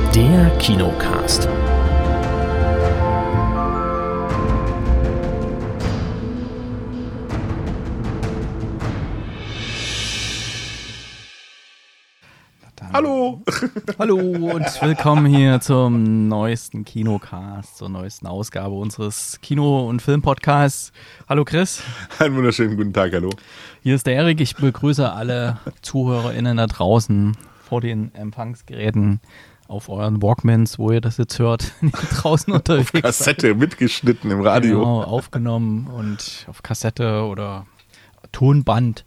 Der Kinocast. Hallo! Hallo und willkommen hier zum neuesten Kinocast, zur neuesten Ausgabe unseres Kino- und Filmpodcasts. Hallo Chris. Einen wunderschönen guten Tag, hallo. Hier ist der Erik. Ich begrüße alle ZuhörerInnen da draußen vor den Empfangsgeräten auf euren Walkmans, wo ihr das jetzt hört, draußen unterwegs. Auf Kassette mitgeschnitten im Radio. Genau, aufgenommen und auf Kassette oder Tonband.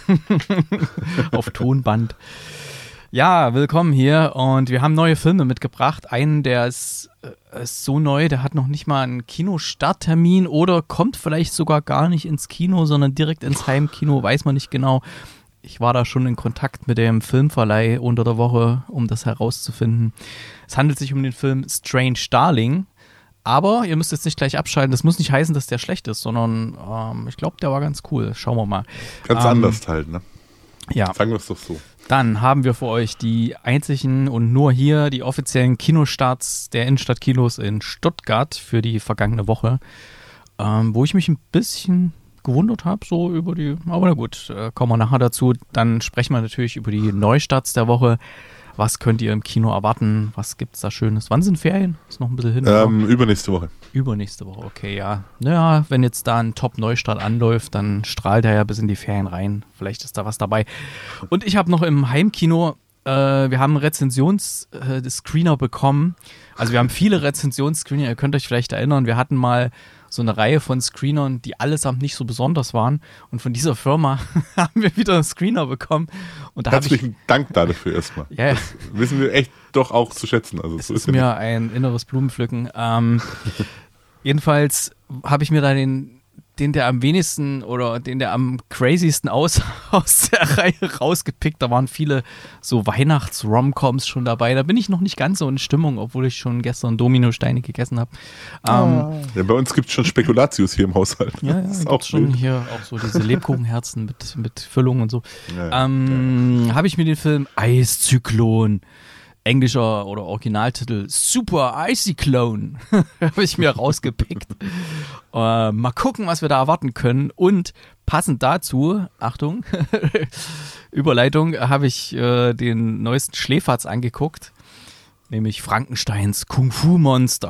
Auf Tonband. Ja, willkommen hier und wir haben neue Filme mitgebracht. Einen, der ist so neu, der hat noch nicht mal einen Kinostarttermin oder kommt vielleicht sogar gar nicht ins Kino, sondern direkt ins Heimkino, weiß man nicht genau. Ich war da schon in Kontakt mit dem Filmverleih unter der Woche, um das herauszufinden. Es handelt sich um den Film Strange Darling, aber ihr müsst jetzt nicht gleich abschalten. Das muss nicht heißen, dass der schlecht ist, sondern ich glaube, der war ganz cool. Schauen wir mal. Ganz anders halt, ne? Ja. Sagen wir es doch so. Dann haben wir für euch die einzigen und nur hier die offiziellen Kinostarts der Innenstadtkinos in Stuttgart für die vergangene Woche, wo ich mich ein bisschen gewundert habe, so über die, aber na gut, kommen wir nachher dazu. Dann sprechen wir natürlich über die Neustarts der Woche. Was könnt ihr im Kino erwarten? Was gibt's da Schönes? Wann sind Ferien? Ist noch ein bisschen hin. Übernächste Woche. Übernächste Woche, okay, ja. Naja, wenn jetzt da ein Top-Neustart anläuft, dann strahlt er ja bis in die Ferien rein. Vielleicht ist da was dabei. Und ich habe noch im Heimkino, wir haben einen Rezensionsscreener bekommen. Also wir haben viele Rezensionsscreener, ihr könnt euch vielleicht erinnern, wir hatten mal so eine Reihe von Screenern, die allesamt nicht so besonders waren. Und von dieser Firma haben wir wieder einen Screener bekommen. Und da Herzlichen Dank dafür erstmal. Ja. Das wissen wir echt doch auch zu schätzen. Also es ist mir ein inneres Blumenpflücken. Jedenfalls habe ich mir da den, der am wenigsten oder den, der am crazysten aus der Reihe rausgepickt. Da waren viele so Weihnachts-Romcoms schon dabei. Da bin ich noch nicht ganz so in Stimmung, obwohl ich schon gestern Dominosteine gegessen habe. Ja, bei uns gibt es schon Spekulatius hier im Haushalt. Ja, das ist auch schon wild. hier auch so diese Lebkuchenherzen mit Füllung und so. Ja, Habe ich mir den Film Eiszyklon, englischer oder Originaltitel Super Icyclone, habe ich mir rausgepickt. Mal gucken, was wir da erwarten können. Und passend dazu, Achtung, Überleitung, habe ich den neuesten Schläferz angeguckt, nämlich Frankensteins Kung-Fu-Monster.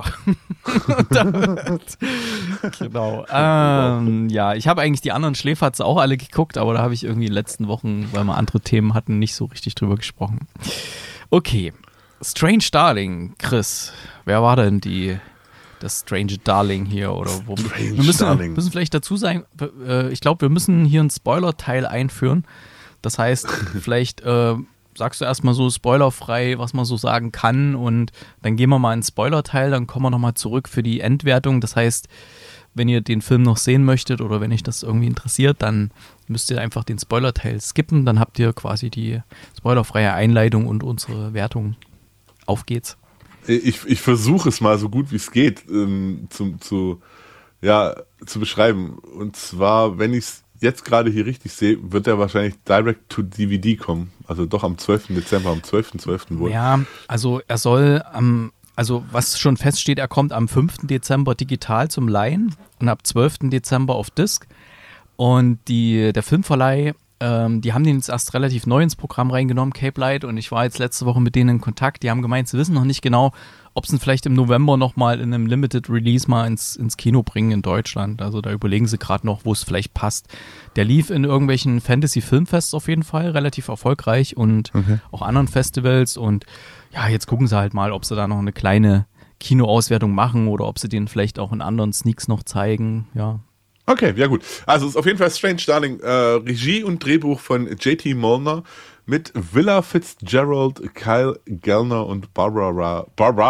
Genau. Ja, ich habe eigentlich die anderen Schläferz auch alle geguckt, aber da habe ich irgendwie in den letzten Wochen, weil wir andere Themen hatten, nicht so richtig drüber gesprochen. Okay, Strange Darling, Chris, wer war denn das Strange Darling hier? Oder wo? Wir müssen vielleicht dazu sagen, ich glaube, wir müssen hier einen Spoiler-Teil einführen. Das heißt, vielleicht sagst du erstmal so spoilerfrei, was man so sagen kann und dann gehen wir mal in den Spoiler-Teil, dann kommen wir nochmal zurück für die Endwertung. Das heißt, wenn ihr den Film noch sehen möchtet oder wenn euch das irgendwie interessiert, dann müsst ihr einfach den Spoiler-Teil skippen. Dann habt ihr quasi die spoilerfreie Einleitung und unsere Wertung. Auf geht's. Ich versuche es mal so gut wie es geht zu beschreiben. Und zwar, wenn ich es jetzt gerade hier richtig sehe, wird er wahrscheinlich direct to DVD kommen. Also doch am 12. Dezember, am 12.12. wohl. Ja, also er soll also was schon feststeht, er kommt am 5. Dezember digital zum Leihen und ab 12. Dezember auf Disc. Und der Filmverleih, die haben den jetzt erst relativ neu ins Programm reingenommen, Cape Light, und ich war jetzt letzte Woche mit denen in Kontakt. Die haben gemeint, sie wissen noch nicht genau, ob sie ihn vielleicht im November nochmal in einem Limited Release mal ins Kino bringen in Deutschland. Also da überlegen sie gerade noch, wo es vielleicht passt. Der lief in irgendwelchen Fantasy-Filmfests auf jeden Fall, relativ erfolgreich und auch anderen Festivals. Und ja, jetzt gucken sie halt mal, ob sie da noch eine kleine Kinoauswertung machen oder ob sie den vielleicht auch in anderen Sneaks noch zeigen, ja. Okay, ja gut. Also es ist auf jeden Fall Strange Darling. Regie und Drehbuch von J.T. Molnar mit Willa Fitzgerald, Kyle Gellner und Barbara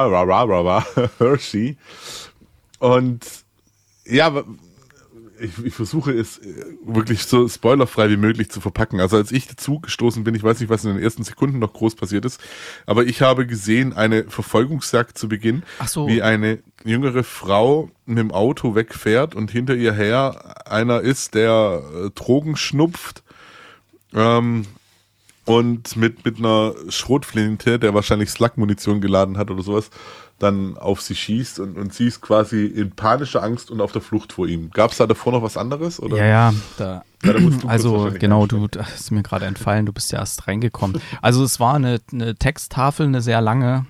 Hershey. Und ja, ich versuche es wirklich so spoilerfrei wie möglich zu verpacken. Also als ich dazu gestoßen bin, ich weiß nicht, was in den ersten Sekunden noch groß passiert ist, aber ich habe gesehen eine Verfolgungsjagd zu Beginn, wie eine jüngere Frau mit dem Auto wegfährt und hinter ihr her einer ist, der Drogen schnupft, und mit einer Schrotflinte, der wahrscheinlich Slug-Munition geladen hat oder sowas, dann auf sie schießt und sie ist quasi in panischer Angst und auf der Flucht vor ihm. Gab es da davor noch was anderes? Oder? Ja, da musst du also genau, das ist mir gerade entfallen, du bist ja erst reingekommen. Also es war eine Texttafel, eine sehr lange,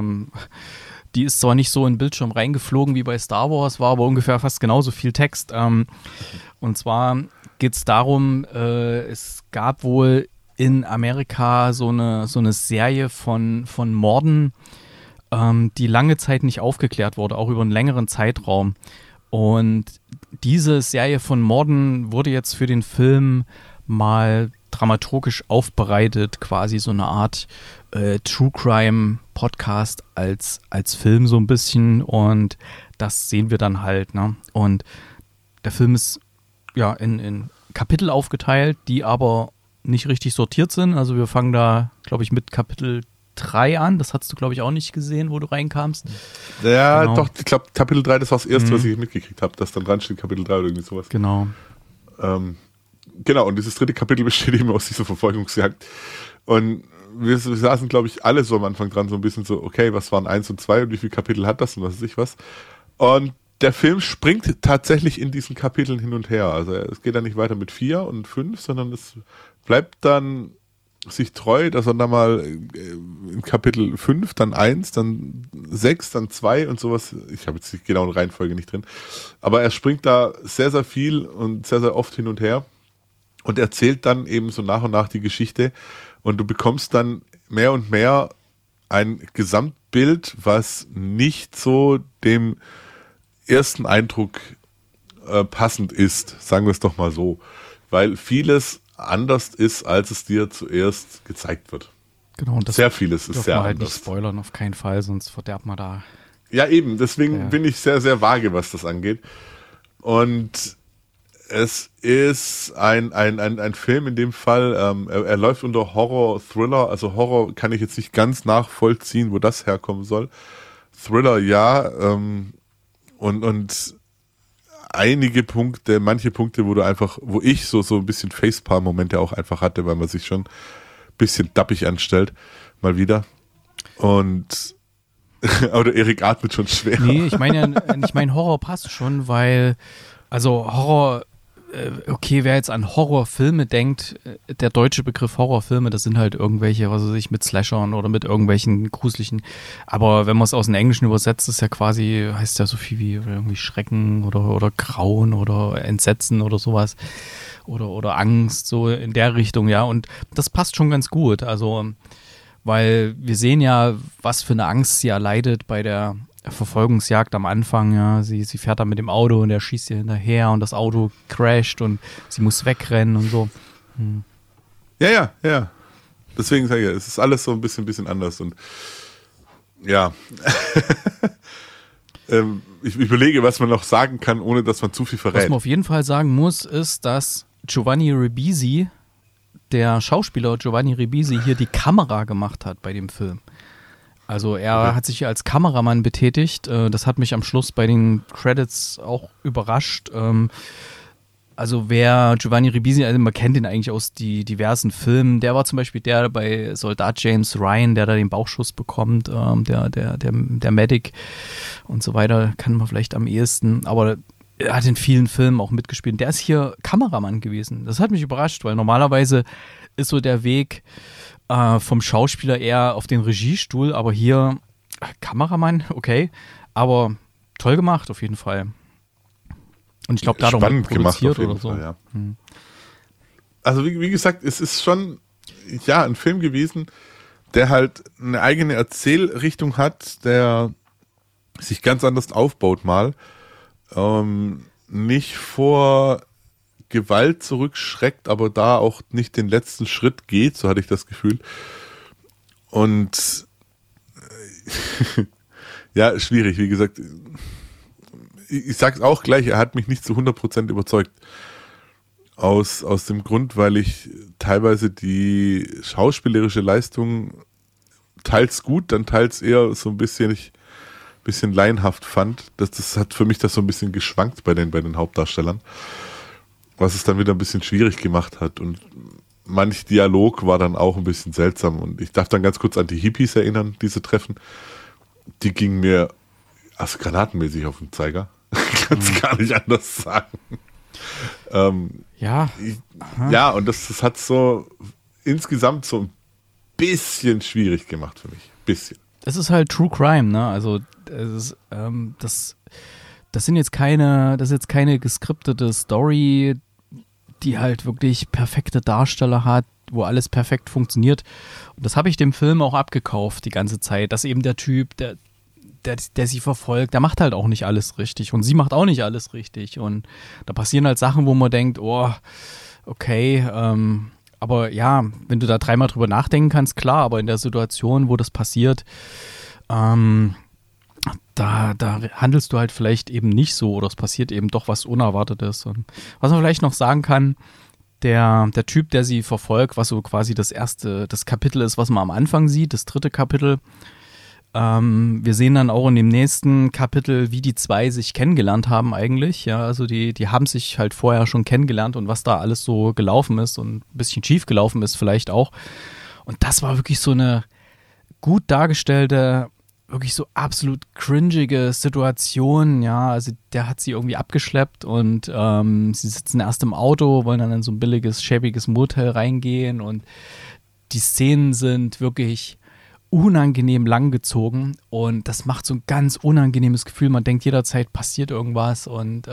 die ist zwar nicht so in den Bildschirm reingeflogen wie bei Star Wars, war aber ungefähr fast genauso viel Text. Und zwar geht es darum, es gab wohl in Amerika so eine Serie von Morden, die lange Zeit nicht aufgeklärt wurde, auch über einen längeren Zeitraum. Und diese Serie von Morden wurde jetzt für den Film mal dramaturgisch aufbereitet, quasi so eine Art True Crime Podcast als Film so ein bisschen, und das sehen wir dann halt, ne? Und der Film ist ja in Kapitel aufgeteilt, die aber nicht richtig sortiert sind. Also wir fangen da, glaube ich, mit Kapitel 3 an. Das hast du, glaube ich, auch nicht gesehen, wo du reinkamst. Ja, genau. Doch, ich glaube, Kapitel 3, das war das erste, was ich mitgekriegt habe, dass dann dran steht Kapitel 3 oder irgendwie sowas. Genau. Genau, und dieses dritte Kapitel besteht eben aus dieser Verfolgungsjagd. Und wir saßen, glaube ich, alle so am Anfang dran, so ein bisschen so, okay, was waren 1 und 2 und wie viele Kapitel hat das und was weiß ich was. Und der Film springt tatsächlich in diesen Kapiteln hin und her. Also es geht dann nicht weiter mit 4 und 5, sondern es bleibt dann sich treu, dass er dann mal in Kapitel 5, dann 1, dann 6, dann 2 und sowas. Ich habe jetzt die genaue Reihenfolge nicht drin. Aber er springt da sehr, sehr viel und sehr, sehr oft hin und her und erzählt dann eben so nach und nach die Geschichte. Und du bekommst dann mehr und mehr ein Gesamtbild, was nicht so dem ersten Eindruck passend ist, sagen wir es doch mal so. Weil vieles anders ist, als es dir zuerst gezeigt wird. Genau, und das sehr vieles ist sehr halt anders. Nicht spoilern, auf keinen Fall, sonst verderbt man da. Ja, eben, deswegen bin ich sehr, sehr vage, was das angeht. Und es ist ein Film in dem Fall, er läuft unter Horror-Thriller, also Horror kann ich jetzt nicht ganz nachvollziehen, wo das herkommen soll. Thriller, ja, und einige Punkte, manche Punkte, wo ich so ein bisschen Facepalm-Momente auch einfach hatte, weil man sich schon ein bisschen dappig anstellt, mal wieder. Und oder Erik atmet schon schwer. Nee, ich meine Horror passt schon, weil, also Horror, okay, wer jetzt an Horrorfilme denkt, der deutsche Begriff Horrorfilme, das sind halt irgendwelche, was weiß ich, mit Slashern oder mit irgendwelchen gruseligen, aber wenn man es aus dem Englischen übersetzt, ist ja quasi, heißt ja so viel wie irgendwie Schrecken oder Grauen oder Entsetzen oder sowas oder Angst, so in der Richtung, ja, und das passt schon ganz gut, also, weil wir sehen ja, was für eine Angst sie erleidet bei der Verfolgungsjagd am Anfang, ja, sie fährt da mit dem Auto und er schießt ihr hinterher und das Auto crasht und sie muss wegrennen und so. Ja. Deswegen sage ich ja, es ist alles so ein bisschen anders und ja. Ich überlege, was man noch sagen kann, ohne dass man zu viel verrät. Was man auf jeden Fall sagen muss, ist, dass Giovanni Ribisi, der Schauspieler Giovanni Ribisi, hier die Kamera gemacht hat bei dem Film. Also er hat sich als Kameramann betätigt. Das hat mich am Schluss bei den Credits auch überrascht. Also wer Giovanni Ribisi, also man kennt ihn eigentlich aus die diversen Filmen. Der war zum Beispiel der bei Soldat James Ryan, der da den Bauchschuss bekommt, der Medic und so weiter, kann man vielleicht am ehesten. Aber er hat in vielen Filmen auch mitgespielt. Der ist hier Kameramann gewesen. Das hat mich überrascht, weil normalerweise ist so der Weg vom Schauspieler eher auf den Regiestuhl, aber hier Kameramann, okay, aber toll gemacht auf jeden Fall. Und ich glaube, da spannend gemacht auf jeden oder so. Fall, ja. Also wie gesagt, es ist schon ein Film gewesen, der halt eine eigene Erzählrichtung hat, der sich ganz anders aufbaut mal, nicht vor Gewalt zurückschreckt, aber da auch nicht den letzten Schritt geht, so hatte ich das Gefühl. Und ja, schwierig, wie gesagt. Ich sag's auch gleich, er hat mich nicht zu 100% überzeugt. Aus dem Grund, weil ich teilweise die schauspielerische Leistung teils gut, dann teils eher so ein bisschen laienhaft fand. Das hat für mich das so ein bisschen geschwankt bei den Hauptdarstellern. Was es dann wieder ein bisschen schwierig gemacht hat. Und manch Dialog war dann auch ein bisschen seltsam. Und ich darf dann ganz kurz an die Hippies erinnern, diese Treffen. Die gingen mir also granatenmäßig auf den Zeiger. Ich kann es gar nicht anders sagen. Ja, und das hat so insgesamt so ein bisschen schwierig gemacht für mich. Bisschen. Es ist halt True Crime, ne? Also es ist, das ist jetzt keine geskriptete Story, die halt wirklich perfekte Darsteller hat, wo alles perfekt funktioniert. Und das habe ich dem Film auch abgekauft die ganze Zeit, dass eben der Typ, der sie verfolgt, der macht halt auch nicht alles richtig und sie macht auch nicht alles richtig und da passieren halt Sachen, wo man denkt, oh, okay, aber ja, wenn du da dreimal drüber nachdenken kannst, klar, aber in der Situation, wo das passiert, da handelst du halt vielleicht eben nicht so oder es passiert eben doch was Unerwartetes. Und was man vielleicht noch sagen kann, der Typ, der sie verfolgt, was so quasi das Kapitel ist, was man am Anfang sieht, das 3. Kapitel. Wir sehen dann auch in dem nächsten Kapitel, wie die zwei sich kennengelernt haben eigentlich. Ja, also die haben sich halt vorher schon kennengelernt und was da alles so gelaufen ist und ein bisschen schief gelaufen ist vielleicht auch. Und das war wirklich so eine gut dargestellte, wirklich so absolut cringige Situation. Ja, also der hat sie irgendwie abgeschleppt und sie sitzen erst im Auto, wollen dann in so ein billiges, schäbiges Motel reingehen und die Szenen sind wirklich unangenehm langgezogen und das macht so ein ganz unangenehmes Gefühl. Man denkt jederzeit passiert irgendwas und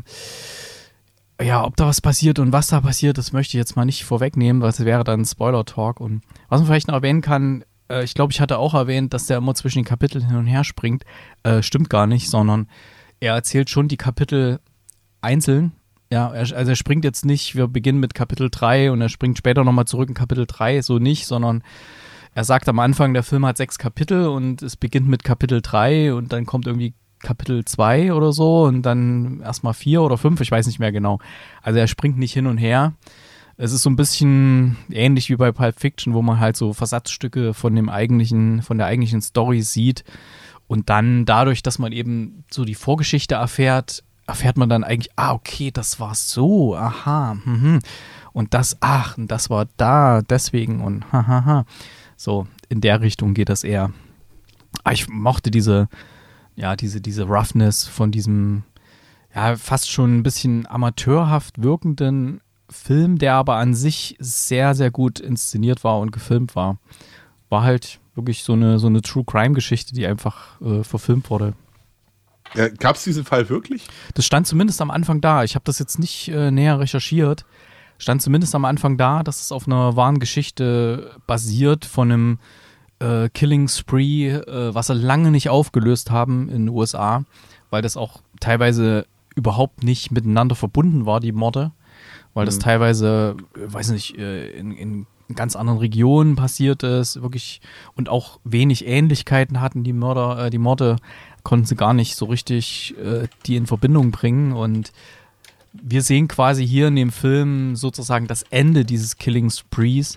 ja, ob da was passiert und was da passiert, das möchte ich jetzt mal nicht vorwegnehmen, weil es wäre dann Spoiler-Talk. Und was man vielleicht noch erwähnen kann, ich glaube, ich hatte auch erwähnt, dass der immer zwischen den Kapiteln hin und her springt. Stimmt gar nicht, sondern er erzählt schon die Kapitel einzeln. Ja, also er springt jetzt nicht, wir beginnen mit Kapitel 3 und er springt später nochmal zurück in Kapitel 3, so nicht, sondern er sagt am Anfang, der Film hat 6 Kapitel und es beginnt mit Kapitel 3 und dann kommt irgendwie Kapitel 2 oder so und dann erstmal 4 oder 5, ich weiß nicht mehr genau. Also er springt nicht hin und her. Es ist so ein bisschen ähnlich wie bei Pulp Fiction, wo man halt so Versatzstücke von der eigentlichen Story sieht und dann dadurch, dass man eben so die Vorgeschichte erfährt man dann eigentlich, okay, das war so, aha, und das war da, deswegen und hahaha. So, in der Richtung geht das eher. Ich mochte diese Roughness von diesem, ja, fast schon ein bisschen amateurhaft wirkenden Film, der aber an sich sehr, sehr gut inszeniert war und gefilmt war. War halt wirklich so eine True-Crime-Geschichte, die einfach verfilmt wurde. Ja, gab es diesen Fall wirklich? Das stand zumindest am Anfang da. Ich habe das jetzt nicht näher recherchiert. Stand zumindest am Anfang da, dass es auf einer wahren Geschichte basiert von einem Killing Spree, was sie lange nicht aufgelöst haben in den USA, weil das auch teilweise überhaupt nicht miteinander verbunden war, die Morde, weil das teilweise, weiß nicht, in ganz anderen Regionen passiert ist, wirklich, und auch wenig Ähnlichkeiten hatten die Morde konnten sie gar nicht so richtig die in Verbindung bringen und wir sehen quasi hier in dem Film sozusagen das Ende dieses Killing Sprees,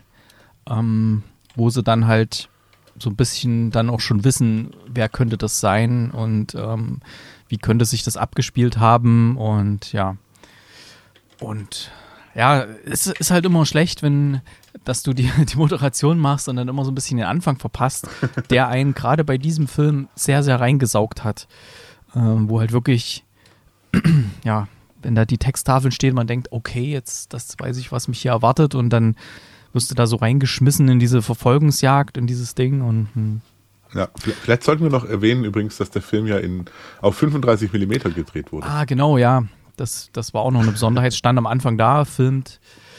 wo sie dann halt so ein bisschen dann auch schon wissen, wer könnte das sein und wie könnte sich das abgespielt haben und ja. Und ja, es ist halt immer schlecht, dass du die Moderation machst und dann immer so ein bisschen den Anfang verpasst, der einen gerade bei diesem Film sehr, sehr reingesaugt hat, wo halt wirklich, ja, wenn da die Texttafel steht, man denkt, okay, jetzt, das weiß ich, was mich hier erwartet und dann wirst du da so reingeschmissen in diese Verfolgungsjagd, in dieses Ding und ja, vielleicht sollten wir noch erwähnen übrigens, dass der Film ja auf 35 mm gedreht wurde. Genau, ja. Das war auch noch eine Besonderheit. Stand am Anfang da, filmt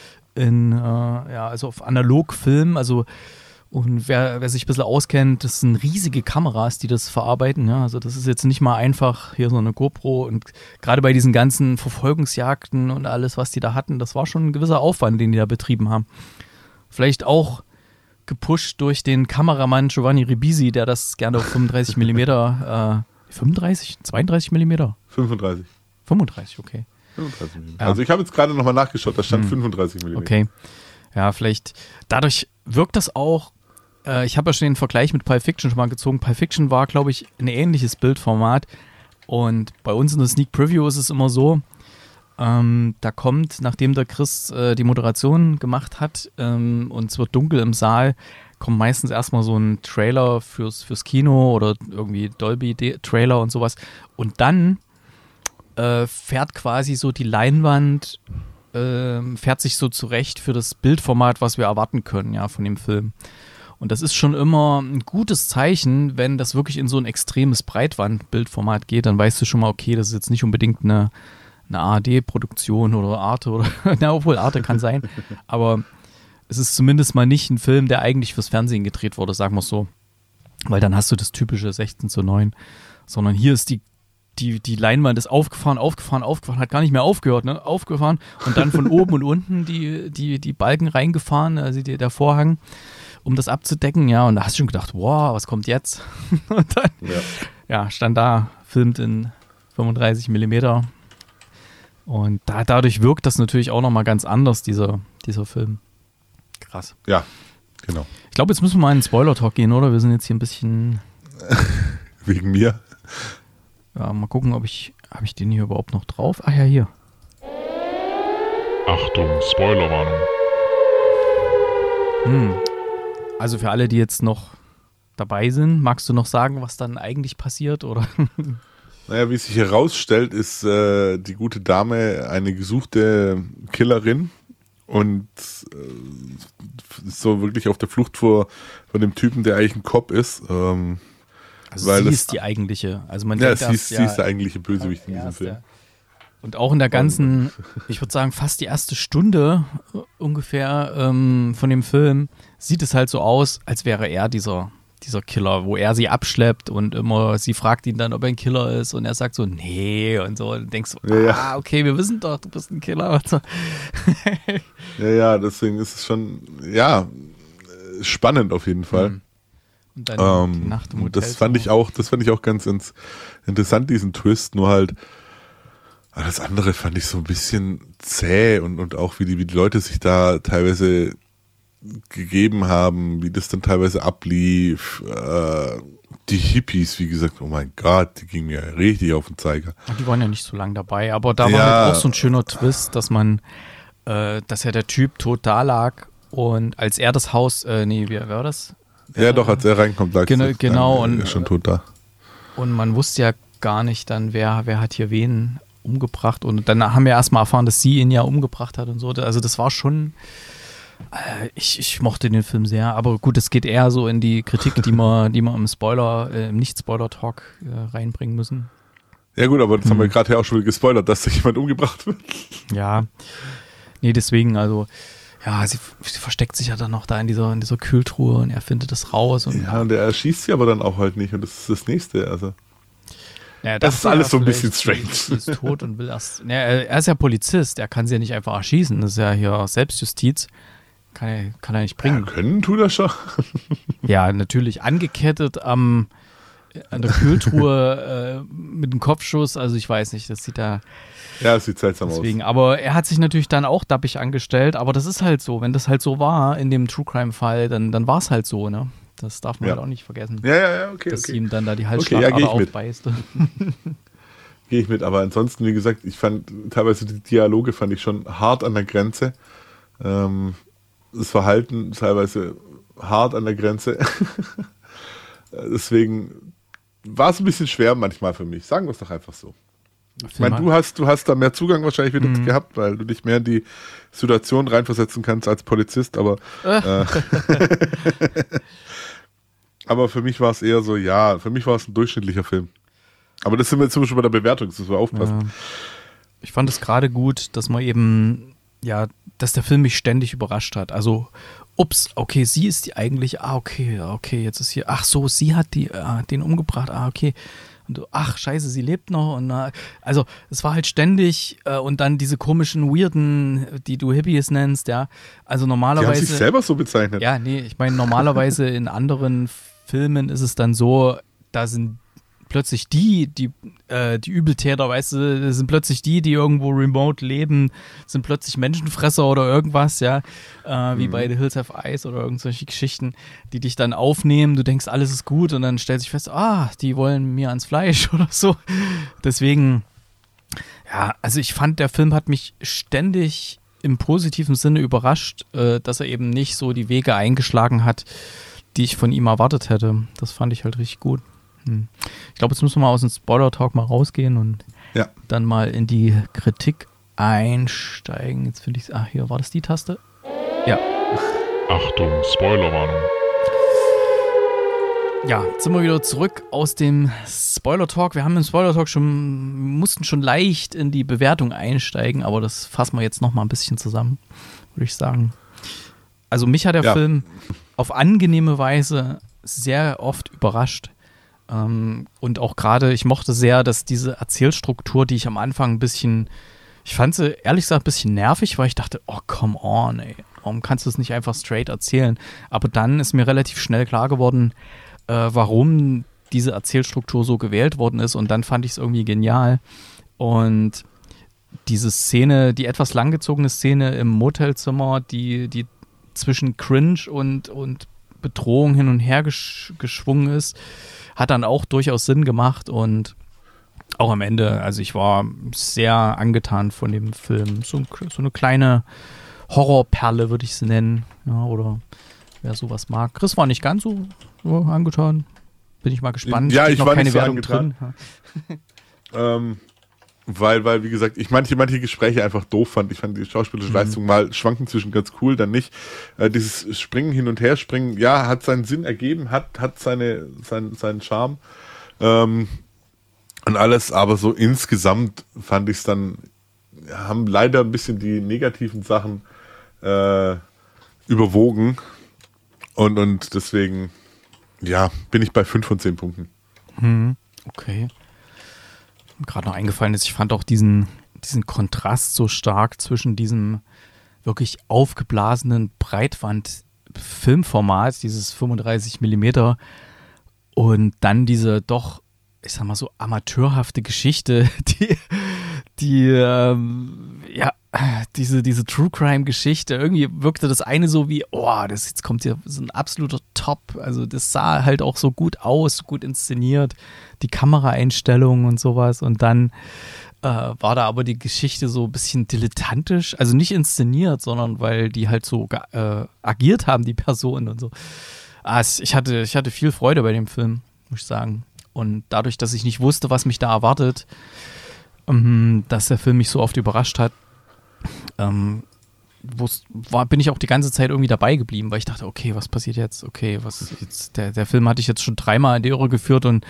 also auf Analogfilm, also und wer sich ein bisschen auskennt, das sind riesige Kameras, die das verarbeiten, ja, also das ist jetzt nicht mal einfach hier so eine GoPro und gerade bei diesen ganzen Verfolgungsjagden und alles, was die da hatten, das war schon ein gewisser Aufwand, den die da betrieben haben. Vielleicht auch gepusht durch den Kameramann Giovanni Ribisi, der das gerne auf 35 mm, 35? 32 mm? 35. 35, okay. 35 mm. Also ich habe jetzt gerade nochmal nachgeschaut, da stand 35 mm. Okay. Ja, vielleicht, dadurch wirkt das auch, ich habe ja schon den Vergleich mit Pulp Fiction schon mal gezogen. Pulp Fiction war, glaube ich, ein ähnliches Bildformat und bei uns in der Sneak Preview ist es immer so, Da kommt, nachdem der Chris die Moderation gemacht hat und es wird dunkel im Saal, kommt meistens erstmal so ein Trailer fürs Kino oder irgendwie Dolby-Trailer und sowas. Und dann fährt quasi so die Leinwand, fährt sich so zurecht für das Bildformat, was wir erwarten können, ja, von dem Film. Und das ist schon immer ein gutes Zeichen, wenn das wirklich in so ein extremes Breitband-Bildformat geht, dann weißt du schon mal, okay, das ist jetzt nicht unbedingt eine ARD-Produktion oder Arte oder, na, obwohl Arte kann sein, aber es ist zumindest mal nicht ein Film, der eigentlich fürs Fernsehen gedreht wurde, sagen wir es so. Weil dann hast du das typische 16:9, sondern hier ist die Leinwand ist aufgefahren, hat gar nicht mehr aufgehört, ne? Aufgefahren und dann von oben und unten die Balken reingefahren, also der Vorhang, um das abzudecken, ja, und da hast du schon gedacht, wow, was kommt jetzt? Und dann, ja, stand da, filmt in 35 Millimeter. Und dadurch wirkt das natürlich auch nochmal ganz anders, dieser Film. Krass. Ja, genau. Ich glaube, jetzt müssen wir mal in den Spoiler-Talk gehen, oder? Wir sind jetzt hier ein bisschen... Wegen mir? Ja, mal gucken, habe ich den hier überhaupt noch drauf? Ah ja, hier. Achtung, Spoilerwarnung. Also für alle, die jetzt noch dabei sind, magst du noch sagen, was dann eigentlich passiert, oder? Naja, wie sich herausstellt, ist die gute Dame eine gesuchte Killerin und ist so wirklich auf der Flucht vor dem Typen, der eigentlich ein Cop ist. Also sie ist die eigentliche. Also man denkt, sie ist der eigentliche Bösewicht in diesem Film. Und auch in der ganzen, ich würde sagen, fast die erste Stunde ungefähr von dem Film sieht es halt so aus, als wäre er dieser Killer, wo er sie abschleppt und immer, sie fragt ihn dann, ob er ein Killer ist und er sagt so, nee und so. Und denkst so, okay, wir wissen doch, du bist ein Killer. Und so. Ja, deswegen ist es schon, spannend auf jeden Fall. Und dann die Nacht im Hotel. Das fand ich auch ganz interessant, diesen Twist, nur halt, das andere fand ich so ein bisschen zäh und auch wie die Leute sich da teilweise gegeben haben, wie das dann teilweise ablief. Die Hippies, wie gesagt, oh mein Gott, die gingen mir richtig auf den Zeiger. Die waren ja nicht so lange dabei, aber da war halt auch so ein schöner Twist, dass dass ja der Typ tot da lag und als er das Haus, wer war das? Ja, doch, als er reinkommt, lag genau, und ist schon tot da. Und man wusste ja gar nicht dann, wer hat hier wen umgebracht und dann haben wir erstmal erfahren, dass sie ihn ja umgebracht hat und so. Also das war schon, ich mochte den Film sehr, aber gut, es geht eher so in die Kritik, die wir im Nicht-Spoiler-Talk reinbringen müssen. Ja gut, aber das haben wir gerade ja auch schon gespoilert, dass da jemand umgebracht wird. Ja, nee, deswegen, also ja, sie versteckt sich ja dann noch da in dieser Kühltruhe und er findet das raus. Und und er erschießt sie aber dann auch halt nicht und das ist das Nächste, also. Ja, das ist alles so ein bisschen strange. Sie ist tot und will erst. Ja, er ist ja Polizist, er kann sie ja nicht einfach erschießen. Das ist ja hier Selbstjustiz. Kann er nicht bringen. Ja, können tut er schon. Ja, natürlich angekettet an der Kühltruhe mit dem Kopfschuss. Also ich weiß nicht, das sieht da. Ja, es sieht seltsam aus. Aber er hat sich natürlich dann auch dappig angestellt. Aber das ist halt so. Wenn das halt so war in dem True Crime Fall, dann war es halt so, ne? Das darf man halt auch nicht vergessen. Ja, okay. Dass ihm dann da die Halsschlagader aufbeißt. Gehe ich mit, aber ansonsten, wie gesagt, ich fand teilweise die Dialoge fand ich schon hart an der Grenze. Das Verhalten teilweise hart an der Grenze. Deswegen war es ein bisschen schwer manchmal für mich. Sagen wir es doch einfach so. Ich meine, du hast da mehr Zugang wahrscheinlich wieder gehabt, weil du dich mehr in die Situation reinversetzen kannst als Polizist, aber aber für mich war es eher so, für mich war es ein durchschnittlicher Film. Aber das sind wir jetzt schon bei der Bewertung, das müssen wir aufpassen. Ja. Ich fand es gerade gut, dass man eben, dass der Film mich ständig überrascht hat. Also, ups, okay, sie ist die eigentlich, okay, jetzt ist hier, ach so, sie hat den umgebracht, okay. Und du, ach scheiße, sie lebt noch. Und also es war halt ständig und dann diese komischen Weirden, die du Hippies nennst, ja. Also normalerweise. Die haben sich selber so bezeichnet. Ja, nee, ich meine normalerweise in anderen Filmen ist es dann so, da sind plötzlich die Übeltäter, weißt du, das sind plötzlich die irgendwo remote leben, sind plötzlich Menschenfresser oder irgendwas, ja, wie bei The Hills Have Eyes oder irgendwelche Geschichten, die dich dann aufnehmen, du denkst, alles ist gut und dann stellt sich fest, die wollen mir ans Fleisch oder so. Deswegen, Ja, also ich fand, der Film hat mich ständig im positiven Sinne überrascht, dass er eben nicht so die Wege eingeschlagen hat, die ich von ihm erwartet hätte. Das fand ich halt richtig gut. Ich glaube, jetzt müssen wir mal aus dem Spoiler-Talk mal rausgehen und dann mal in die Kritik einsteigen. Jetzt finde ich es, hier war das die Taste? Ja. Achtung, Spoilerwarnung. Ja, jetzt sind wir wieder zurück aus dem Spoiler-Talk. Wir haben im Spoiler-Talk mussten schon leicht in die Bewertung einsteigen, aber das fassen wir jetzt noch mal ein bisschen zusammen, würde ich sagen. Also mich hat der Film auf angenehme Weise sehr oft überrascht. Und auch gerade, ich mochte sehr, dass diese Erzählstruktur, die ich am Anfang ein bisschen, ich fand sie ehrlich gesagt ein bisschen nervig, weil ich dachte, oh, come on, ey, warum kannst du es nicht einfach straight erzählen? Aber dann ist mir relativ schnell klar geworden, warum diese Erzählstruktur so gewählt worden ist, und dann fand ich es irgendwie genial. Und diese Szene, die etwas langgezogene Szene im Motelzimmer, die zwischen Cringe und Bedrohung hin und her geschwungen ist, hat dann auch durchaus Sinn gemacht, und auch am Ende, also ich war sehr angetan von dem Film. So eine kleine Horrorperle, würde ich sie nennen, ja, oder wer sowas mag. Chris war nicht ganz so angetan. Bin ich mal gespannt. Ja, ich noch war keine nicht so Wertung angetan. drin. Weil, wie gesagt, ich manche Gespräche einfach doof fand. Ich fand die schauspielerische Leistung mal schwanken zwischen ganz cool, dann nicht. Dieses Springen, hin und her springen, ja, hat seinen Sinn ergeben, hat seinen Charme und alles, aber so insgesamt fand ich es dann, haben leider ein bisschen die negativen Sachen überwogen, und deswegen, ja, bin ich bei 5 von 10 Punkten. Okay. Mir gerade noch eingefallen ist, ich fand auch diesen Kontrast so stark zwischen diesem wirklich aufgeblasenen Breitband-Filmformat, dieses 35 mm, und dann diese doch, ich sag mal so, amateurhafte Geschichte, diese True-Crime-Geschichte. Irgendwie wirkte das eine so wie, jetzt kommt hier so ein absoluter Top. Also das sah halt auch so gut aus, gut inszeniert, die Kameraeinstellungen und sowas. Und dann war da aber die Geschichte so ein bisschen dilettantisch, also nicht inszeniert, sondern weil die halt so agiert haben, die Personen und so. Ich hatte viel Freude bei dem Film, muss ich sagen. Und dadurch, dass ich nicht wusste, was mich da erwartet, dass der Film mich so oft überrascht hat, bin ich auch die ganze Zeit irgendwie dabei geblieben, weil ich dachte, okay, was passiert jetzt? Okay, was jetzt? Der Film hatte ich jetzt schon 3-mal in die Irre geführt und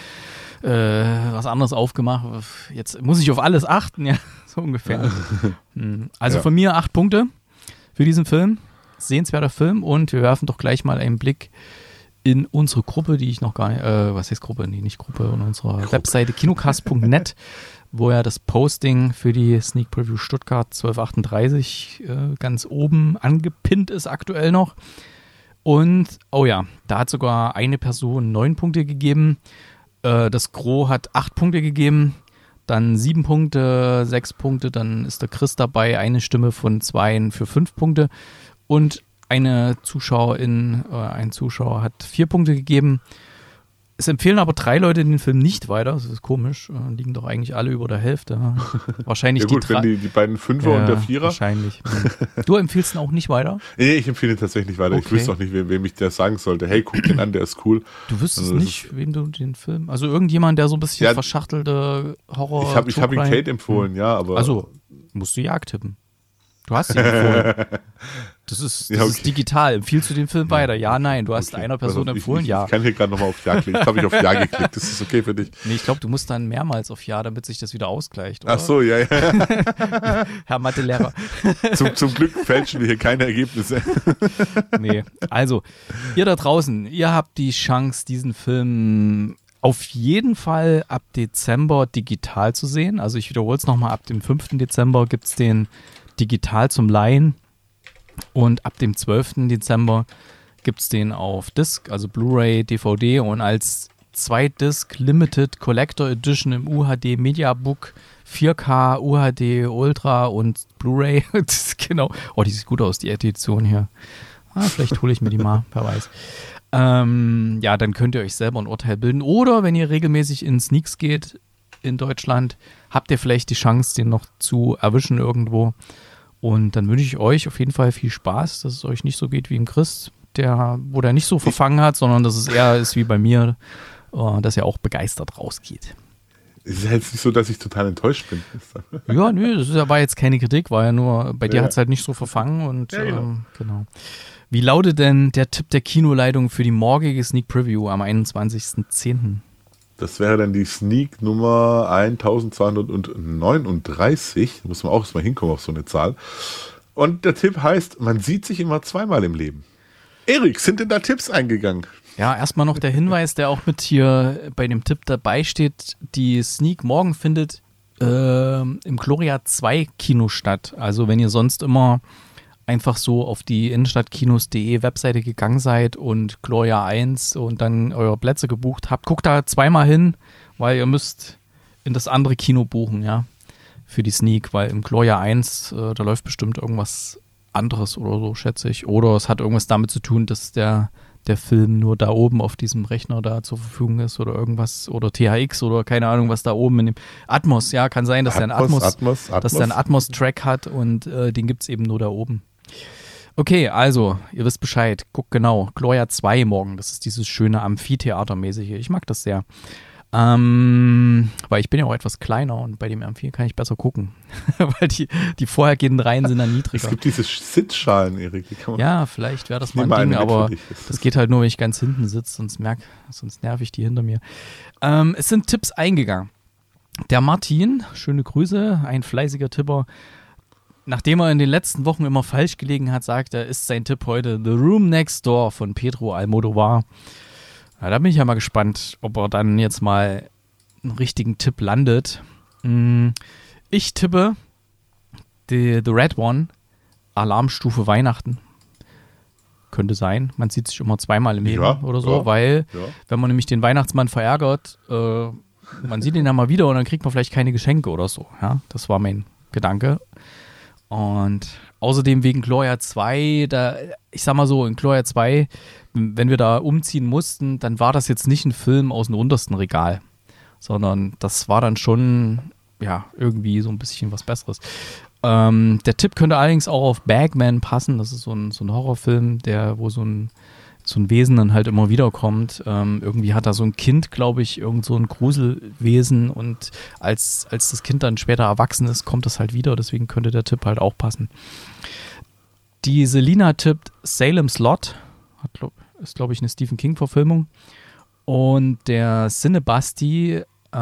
was anderes aufgemacht. Jetzt muss ich auf alles achten, ja, so ungefähr. Also von mir 8 Punkte für diesen Film. Sehenswerter Film, und wir werfen doch gleich mal einen Blick in unsere Gruppe, die ich noch gar nicht, was heißt Gruppe? Nee, nicht Gruppe, in unserer Webseite kinocast.net, wo ja das Posting für die Sneak Preview Stuttgart 1238 ganz oben angepinnt ist aktuell noch. Und, da hat sogar eine Person 9 Punkte gegeben. Das Gros hat 8 Punkte gegeben, dann 7 Punkte, 6 Punkte, dann ist der Chris dabei, eine Stimme von 2 für 5 Punkte. Und eine Zuschauerin, ein Zuschauer hat 4 Punkte gegeben. Es empfehlen aber 3 Leute den Film nicht weiter. Das ist komisch. Liegen doch eigentlich alle über der Hälfte. Wahrscheinlich ja gut, wenn die beiden Fünfer und der Vierer. Wahrscheinlich. Du empfiehlst ihn auch nicht weiter? Nee, ich empfehle ihn tatsächlich nicht weiter. Okay. Ich wüsste auch nicht, wem ich das sagen sollte. Hey, guck den an, der ist cool. Du wüsstest nicht, wem du den Film... Also irgendjemand, der so ein bisschen verschachtelte Horror... Ich hab ihm Kate empfohlen, ja, aber... Also, musst du Jagd tippen. Du hast ihn empfohlen. Das ist digital. Empfiehlst du den Film weiter? Ja, nein. Du hast einer Person empfohlen, ja. Ich kann hier gerade nochmal auf Ja klicken. Jetzt habe ich auf Ja geklickt. Das ist okay für dich. Nee, ich glaube, du musst dann mehrmals auf Ja, damit sich das wieder ausgleicht, oder? Ach so, ja. Herr Mathelehrer. Zum Glück fälschen wir hier keine Ergebnisse. Nee, also, ihr da draußen, ihr habt die Chance, diesen Film auf jeden Fall ab Dezember digital zu sehen. Also ich wiederhole es nochmal, ab dem 5. Dezember gibt es den digital zum Leihen, und ab dem 12. Dezember gibt es den auf Disc, also Blu-ray, DVD, und als 2-Disc Limited Collector Edition im UHD Mediabook 4K, UHD Ultra und Blu-ray. Genau. Oh, die sieht gut aus, die Edition hier. Vielleicht hole ich mir die mal, wer weiß. Dann könnt ihr euch selber ein Urteil bilden. Oder wenn ihr regelmäßig in Sneaks geht, in Deutschland. Habt ihr vielleicht die Chance, den noch zu erwischen irgendwo. Und dann wünsche ich euch auf jeden Fall viel Spaß, dass es euch nicht so geht wie im Chris, wo der nicht so verfangen hat, sondern dass es eher ist wie bei mir, dass er auch begeistert rausgeht. Es ist ja jetzt nicht so, dass ich total enttäuscht bin. Ja, nö, war jetzt keine Kritik, war ja nur, bei dir hat es halt nicht so verfangen. Und genau. Wie lautet denn der Tipp der Kinoleitung für die morgige Sneak Preview am 21.10.? Das wäre dann die Sneak Nummer 1239. Da muss man auch erstmal hinkommen auf so eine Zahl. Und der Tipp heißt, man sieht sich immer zweimal im Leben. Erik, sind denn da Tipps eingegangen? Ja, erstmal noch der Hinweis, der auch mit hier bei dem Tipp dabei steht. Die Sneak morgen findet im Gloria 2 Kino statt. Also wenn ihr sonst immer einfach so auf die Innenstadtkinos.de Webseite gegangen seid und Gloria 1 und dann eure Plätze gebucht habt, guckt da zweimal hin, weil ihr müsst in das andere Kino buchen, ja, für die Sneak, weil im Gloria 1, da läuft bestimmt irgendwas anderes oder so, schätze ich. Oder es hat irgendwas damit zu tun, dass der Film nur da oben auf diesem Rechner da zur Verfügung ist oder irgendwas oder THX oder keine Ahnung, was da oben in dem Atmos, ja, kann sein, dass der einen Atmos-Track hat und den gibt es eben nur da oben. Okay, also, ihr wisst Bescheid, guckt genau, Gloria 2 morgen, das ist dieses schöne Amphitheatermäßige, ich mag das sehr. Weil ich bin ja auch etwas kleiner und bei dem Amphi kann ich besser gucken, weil die vorhergehenden Reihen sind dann niedriger. Es gibt diese Sitzschalen, Erik. Die kann man ja, vielleicht wäre das mal ein Ding, aber das geht halt nur, wenn ich ganz hinten sitze, sonst nerv ich die hinter mir. Es sind Tipps eingegangen. Der Martin, schöne Grüße, ein fleißiger Tipper. Nachdem er in den letzten Wochen immer falsch gelegen hat, sagt er, ist sein Tipp heute The Room Next Door von Pedro Almodovar. Ja, da bin ich ja mal gespannt, ob er dann jetzt mal einen richtigen Tipp landet. Ich tippe The Red One, Alarmstufe Weihnachten. Könnte sein. Man sieht sich immer zweimal im Leben oder so, weil wenn man nämlich den Weihnachtsmann verärgert, man sieht ihn ja mal wieder und dann kriegt man vielleicht keine Geschenke oder so. Ja, das war mein Gedanke. Und außerdem wegen Gloria 2, ich sag mal so, in Gloria 2, wenn wir da umziehen mussten, dann war das jetzt nicht ein Film aus dem untersten Regal, sondern das war dann schon, ja, irgendwie so ein bisschen was Besseres. Der Tipp könnte allerdings auch auf Bagman passen, das ist so ein Horrorfilm, wo so ein Wesen dann halt immer wieder kommt. Irgendwie hat da so ein Kind, glaube ich, irgend so ein Gruselwesen und als das Kind dann später erwachsen ist, kommt das halt wieder. Deswegen könnte der Tipp halt auch passen. Die Selina tippt Salem's Lot. Ist, glaube ich, eine Stephen King-Verfilmung. Und der Cinebasti,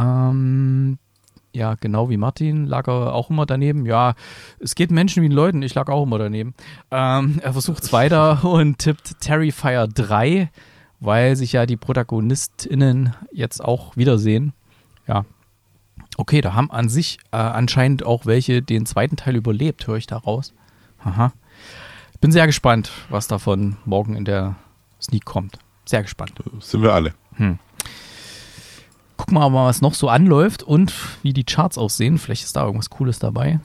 ja, genau wie Martin, lag er auch immer daneben. Ja, es geht Menschen wie den Leuten, ich lag auch immer daneben. Er versucht es weiter und tippt Terrifier 3, weil sich ja die ProtagonistInnen jetzt auch wiedersehen. Ja, okay, da haben an sich anscheinend auch welche den zweiten Teil überlebt, höre ich da raus. Aha. Bin sehr gespannt, was davon morgen in der Sneak kommt. Sehr gespannt. Sind wir alle. Gucken wir mal, was noch so anläuft und wie die Charts aussehen. Vielleicht ist da irgendwas Cooles dabei.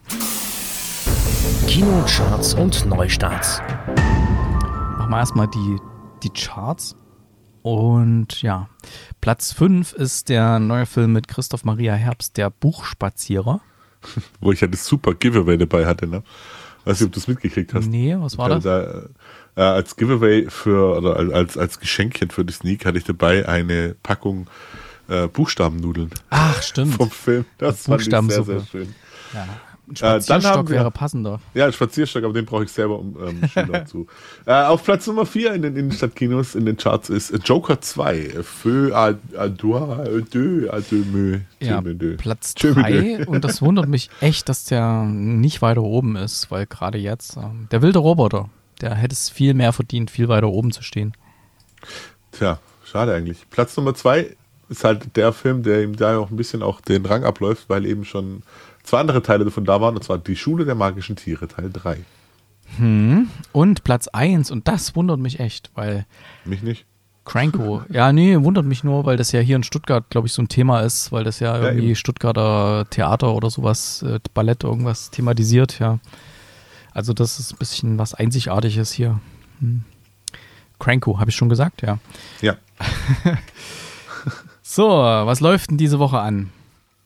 Kinocharts und Neustarts. Machen wir erstmal die Charts. Und ja, Platz 5 ist der neue Film mit Christoph Maria Herbst, Der Buchspazierer. Wo ich ja das super Giveaway dabei hatte, ne? Weiß nicht, ob du es mitgekriegt hast. Nee, was war das? Als Giveaway als Geschenkchen für die Sneak hatte ich dabei eine Packung Buchstabennudeln. Ach, stimmt. Vom Film. Das fand ich sehr, sehr schön. Ja. Ein Spazierstock wäre passender. Ja, ein Spazierstock, aber den brauche ich selber Schüler zu. Auf Platz Nummer 4 in den Innenstadtkinos, in den Charts ist Joker 2. Feu à deux, ja, Platz 3. Und das wundert mich echt, dass der nicht weiter oben ist, weil gerade jetzt der wilde Roboter, der hätte es viel mehr verdient, viel weiter oben zu stehen. Tja, schade eigentlich. Platz Nummer 2 ist halt der Film, der ihm da auch ein bisschen auch den Rang abläuft, weil eben schon 2 andere Teile davon da waren, und zwar Die Schule der magischen Tiere, Teil 3. Und Platz 1, und das wundert mich echt, weil... Mich nicht. Cranko. Ja, nee, wundert mich nur, weil das ja hier in Stuttgart, glaube ich, so ein Thema ist, weil das ja irgendwie eben Stuttgarter Theater oder sowas, Ballett, irgendwas thematisiert, ja. Also das ist ein bisschen was Einzigartiges hier. Cranko, habe ich schon gesagt, ja. Ja. So, was läuft denn diese Woche an?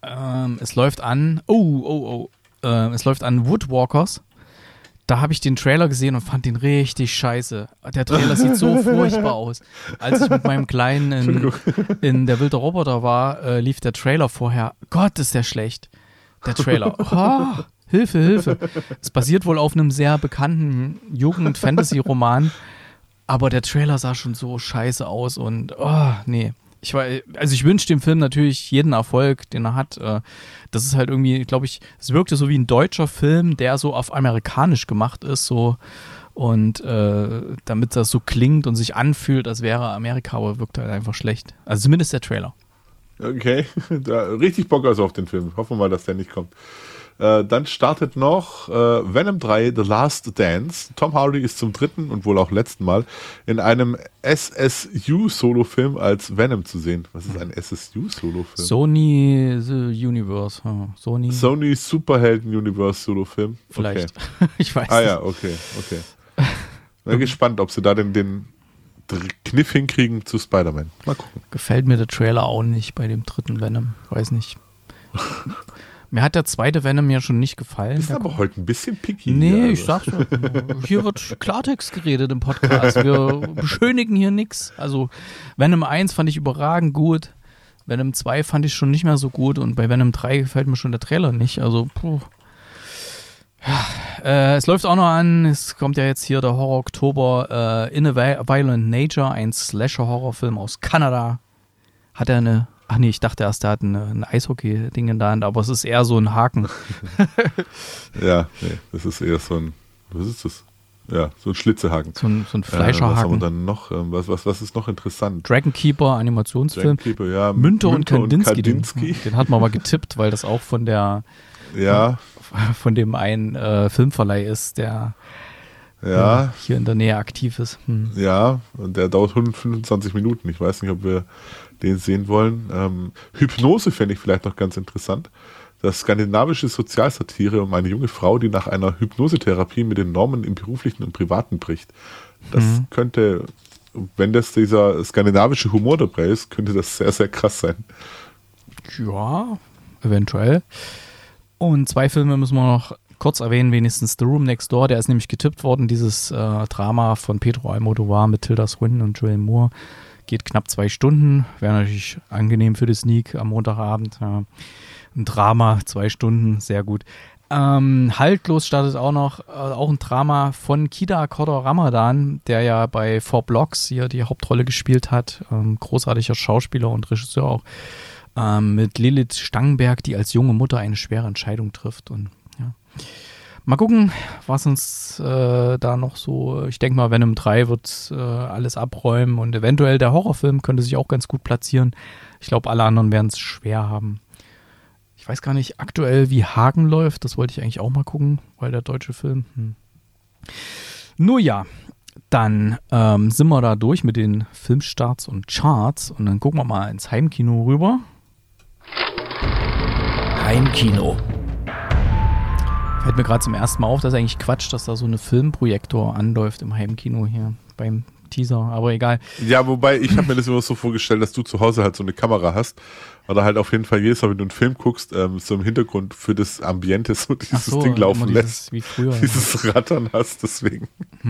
Es läuft an. Es läuft an Woodwalkers. Da habe ich den Trailer gesehen und fand den richtig scheiße. Der Trailer sieht so furchtbar aus. Als ich mit meinem Kleinen in Der wilde Roboter war, lief der Trailer vorher. Gott, ist der schlecht. Der Trailer. Oh, Hilfe. Es basiert wohl auf einem sehr bekannten Jugend-Fantasy-Roman. Aber der Trailer sah schon so scheiße aus und nee. Ich wünsche dem Film natürlich jeden Erfolg, den er hat. Das ist halt irgendwie, glaube ich, es wirkte so wie ein deutscher Film, der so auf amerikanisch gemacht ist, so und damit das so klingt und sich anfühlt, als wäre Amerika, aber wirkt halt einfach schlecht. Also zumindest der Trailer. Okay, richtig Bock also auf den Film. Hoffen wir mal, dass der nicht kommt. Dann startet noch Venom 3 The Last Dance. Tom Hardy ist zum dritten und wohl auch letzten Mal in einem SSU-Solo-Film als Venom zu sehen. Was ist ein SSU-Solo-Film? Sony The Universe. Sony Superhelden-Universe Solo-Film. Vielleicht. Okay. Ich weiß nicht. nicht. Ja, okay. Bin gespannt, ob sie da den Kniff hinkriegen zu Spider-Man. Mal gucken. Gefällt mir der Trailer auch nicht bei dem dritten Venom. Weiß nicht. Mir hat der zweite Venom ja schon nicht gefallen. Ist aber heute ein bisschen picky. Nee, ich sag's schon. Hier wird Klartext geredet im Podcast. Wir beschönigen hier nichts. Also Venom 1 fand ich überragend gut. Venom 2 fand ich schon nicht mehr so gut. Und bei Venom 3 gefällt mir schon der Trailer nicht. Also, es läuft auch noch an. Es kommt ja jetzt hier der Horror Oktober In a Violent Nature, ein Slasher-Horrorfilm aus Kanada. Hat er eine... Ach nee, ich dachte erst, der hat ein Eishockey-Ding in der Hand, aber es ist eher so ein Haken. Ja, nee, das ist eher so ein, was ist das? Ja, so ein Schlitzehaken. So ein Fleischerhaken. Was haben wir dann noch? Was ist noch interessant? Dragonkeeper, Animationsfilm. Dragonkeeper, ja. Münter und Kandinsky. Kandinsky. Den hat man mal getippt, weil das auch von dem einen Filmverleih ist, der hier in der Nähe aktiv ist. Ja, und der dauert 125 Minuten. Ich weiß nicht, ob wir den sehen wollen. Hypnose fände ich vielleicht noch ganz interessant. Das skandinavische Sozialsatire um eine junge Frau, die nach einer Hypnosetherapie mit den Normen im Beruflichen und Privaten bricht. Das könnte, wenn das dieser skandinavische Humor dabei ist, könnte das sehr, sehr krass sein. Ja, eventuell. Und 2 Filme müssen wir noch kurz erwähnen, wenigstens The Room Next Door, der ist nämlich getippt worden, dieses Drama von Pedro Almodovar mit Tilda Swinton und Julianne Moore. Geht knapp 2 Stunden, wäre natürlich angenehm für die Sneak am Montagabend. Ja. Ein Drama, 2 Stunden, sehr gut. Haltlos startet auch noch, auch ein Drama von Kida Kodor Ramadan, der ja bei 4 Blocks hier die Hauptrolle gespielt hat. Großartiger Schauspieler und Regisseur auch. Mit Lilith Stangenberg, die als junge Mutter eine schwere Entscheidung trifft. Und ja. Mal gucken, was uns da noch so, ich denke mal, Venom 3 wird alles abräumen und eventuell der Horrorfilm könnte sich auch ganz gut platzieren. Ich glaube, alle anderen werden es schwer haben. Ich weiß gar nicht aktuell, wie Hagen läuft, das wollte ich eigentlich auch mal gucken, weil der deutsche Film. Nur ja, dann sind wir da durch mit den Filmstarts und Charts und dann gucken wir mal ins Heimkino rüber. Heimkino. Fällt mir gerade zum ersten Mal auf, das ist eigentlich Quatsch, dass da so eine Filmprojektor anläuft im Heimkino hier beim Teaser, aber egal. Ja, wobei, ich habe mir das immer so vorgestellt, dass du zu Hause halt so eine Kamera hast oder halt auf jeden Fall jedes Mal, wenn du einen Film guckst, so im Hintergrund für das Ambiente so dieses Ding laufen lässt. Wie früher. Dieses Rattern hast, deswegen.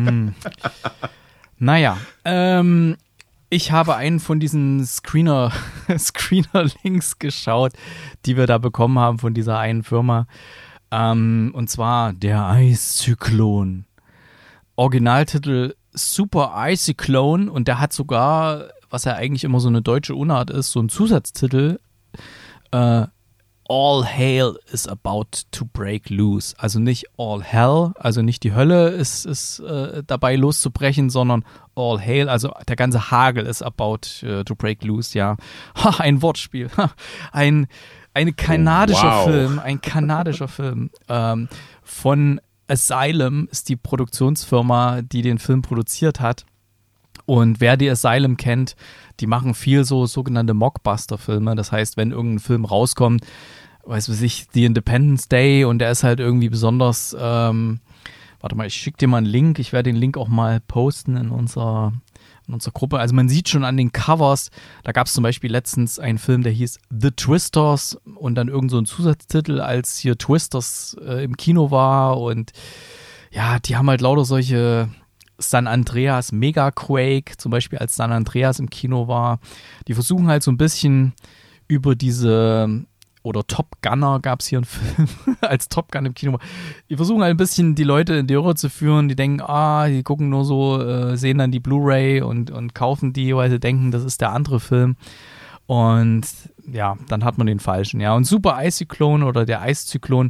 Naja, ich habe einen von diesen Screener-Links geschaut, die wir da bekommen haben von dieser einen Firma. Und zwar der Eiszyklon. Originaltitel Super Icyclone und der hat sogar, was ja eigentlich immer so eine deutsche Unart ist, so einen Zusatztitel All Hail is about to break loose. Also nicht All Hell, also nicht die Hölle ist dabei loszubrechen, sondern All Hail, also der ganze Hagel ist about to break loose, ja. Ein Wortspiel. Ein kanadischer Film von Asylum ist die Produktionsfirma, die den Film produziert hat. Und wer die Asylum kennt, die machen viel so sogenannte Mockbuster-Filme. Das heißt, wenn irgendein Film rauskommt, weiß ich, The Independence Day und der ist halt irgendwie besonders, warte mal, ich schicke dir mal einen Link. Ich werde den Link auch mal posten in unser in unserer Gruppe. Also man sieht schon an den Covers, da gab es zum Beispiel letztens einen Film, der hieß The Twisters und dann irgend so ein Zusatztitel, als hier Twisters im Kino war und ja, die haben halt lauter solche San Andreas Megaquake, zum Beispiel als San Andreas im Kino war. Die versuchen halt so ein bisschen über diese, oder Top Gunner gab es hier einen Film, als Top Gun im Kino war. Die versuchen halt ein bisschen die Leute in die Irre zu führen, die denken, die gucken nur so, sehen dann die Blu-ray und kaufen die, weil sie denken, das ist der andere Film. Und ja, dann hat man den falschen. Ja, und Super Eiszyklon oder der Eiszyklon.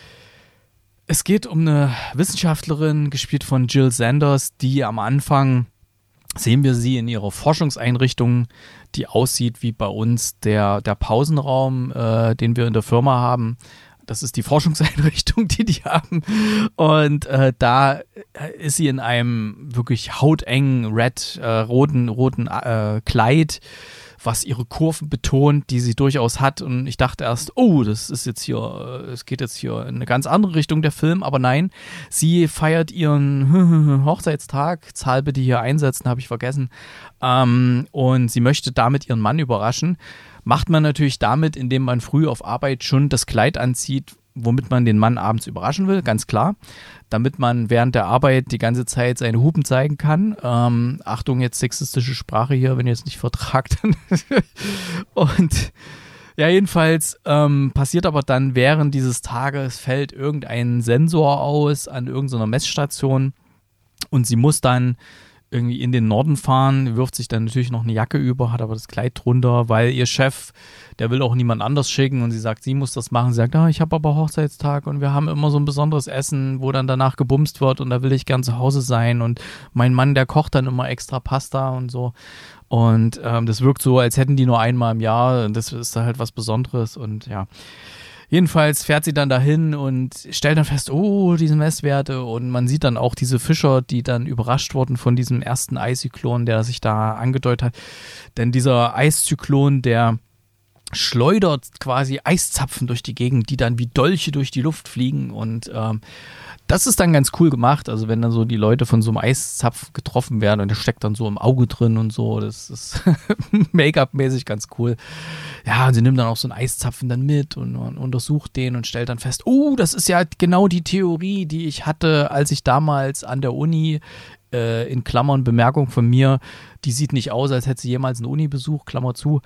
Es geht um eine Wissenschaftlerin, gespielt von Jill Sanders, die am Anfang, sehen wir sie in ihrer Forschungseinrichtung, die aussieht wie bei uns der Pausenraum, den wir in der Firma haben. Das ist die Forschungseinrichtung, die haben. Und da ist sie in einem wirklich hautengen roten Kleid, was ihre Kurven betont, die sie durchaus hat. Und ich dachte erst, das ist jetzt hier, es geht jetzt hier in eine ganz andere Richtung der Film, aber nein, sie feiert ihren Hochzeitstag, Zahl bitte hier einsetzen, habe ich vergessen. Und sie möchte damit ihren Mann überraschen. Macht man natürlich damit, indem man früh auf Arbeit schon das Kleid anzieht, womit man den Mann abends überraschen will, ganz klar. Damit man während der Arbeit die ganze Zeit seine Hupen zeigen kann. Achtung, jetzt sexistische Sprache hier, wenn ihr es nicht vertragt. Und ja, jedenfalls passiert aber dann während dieses Tages, fällt irgendein Sensor aus an irgendeiner Messstation und sie muss dann irgendwie in den Norden fahren, wirft sich dann natürlich noch eine Jacke über, hat aber das Kleid drunter, weil ihr Chef, der will auch niemand anders schicken und sie sagt, sie muss das machen. Sie sagt, ich habe aber Hochzeitstag und wir haben immer so ein besonderes Essen, wo dann danach gebumst wird und da will ich gern zu Hause sein und mein Mann, der kocht dann immer extra Pasta und so und das wirkt so, als hätten die nur einmal im Jahr und das ist da halt was Besonderes und ja. Jedenfalls fährt sie dann dahin und stellt dann fest, diese Messwerte und man sieht dann auch diese Fischer, die dann überrascht wurden von diesem ersten Eiszyklon, der sich da angedeutet hat. Denn dieser Eiszyklon, der schleudert quasi Eiszapfen durch die Gegend, die dann wie Dolche durch die Luft fliegen und das ist dann ganz cool gemacht, also wenn dann so die Leute von so einem Eiszapfen getroffen werden und der steckt dann so im Auge drin und so, das ist Make-up-mäßig ganz cool. Ja, und sie nimmt dann auch so einen Eiszapfen dann mit und untersucht den und stellt dann fest, das ist ja genau die Theorie, die ich hatte, als ich damals an der Uni, in Klammern Bemerkung von mir, die sieht nicht aus, als hätte sie jemals einen Uni-Besuch, Klammer zu.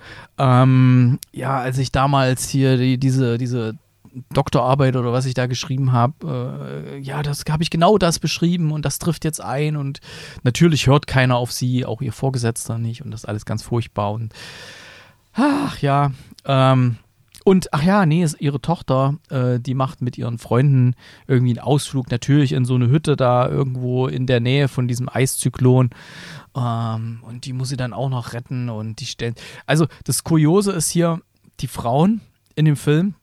Als ich damals hier diese Doktorarbeit oder was ich da geschrieben habe, das habe ich genau das beschrieben und das trifft jetzt ein und natürlich hört keiner auf sie, auch ihr Vorgesetzter nicht und das ist alles ganz furchtbar und ist ihre Tochter, die macht mit ihren Freunden irgendwie einen Ausflug, natürlich in so eine Hütte da irgendwo in der Nähe von diesem Eiszyklon und die muss sie dann auch noch retten und die stellen, also das Kuriose ist hier, die Frauen in dem Film,